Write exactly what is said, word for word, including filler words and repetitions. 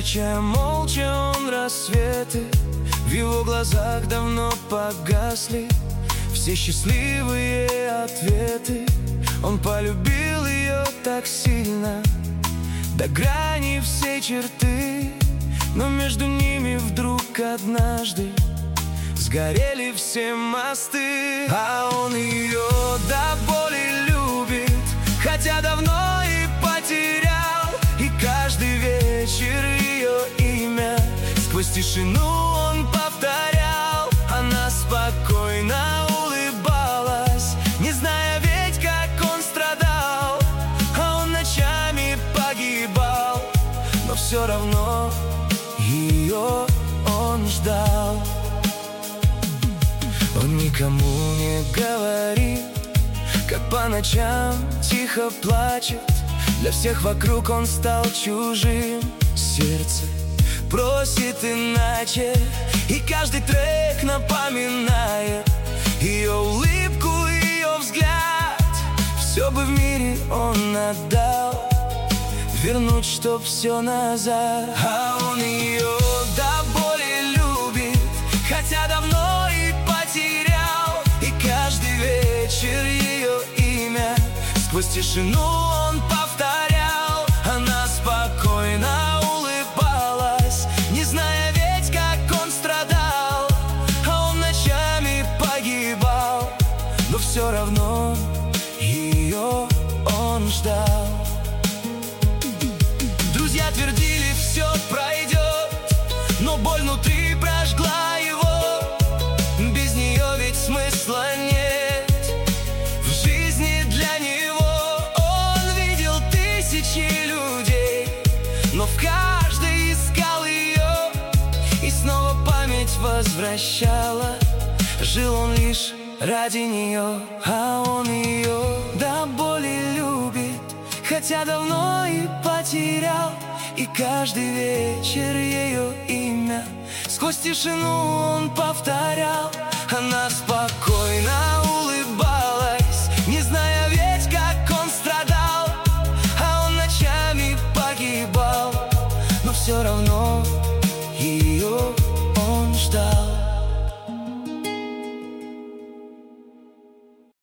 Встречая молча он рассветы, в его глазах давно погасли все счастливые ответы. Он полюбил ее так сильно, до грани всей черты, но между ними вдруг однажды сгорели все мосты. А он ее до боли любит, хотя давно и потерял. И каждый вечер ее имя сквозь тишину он повторял. Она спокойно улыбалась, не зная ведь, как он страдал. А он ночами погибал, но все равно ее он ждал. Он никому не говорит, как по ночам тихо плачет. Для всех вокруг он стал чужим. Сердце просит иначе, и каждый трек напоминает ее улыбку, ее взгляд. Все бы в мире он отдал, вернуть, чтоб все назад. А он ее до боли любит, хотя давно и потерял. И каждый вечер ее имя сквозь тишину он повторял. Она спокойно улыбалась, не зная ведь, как он страдал. А он ночами погибал, но все равно ее он ждал. Друзья твердили, все пройдет, но боль внутри прожгла его. Без нее ведь смысла нет в жизни для него. Он видел тысячи людей, но в каждой искал ее, и снова память возвращала. Жил он лишь ради нее. А он ее до боли любит, хотя давно и потерял. И каждый вечер ее имя сквозь тишину он повторял. Она спокойно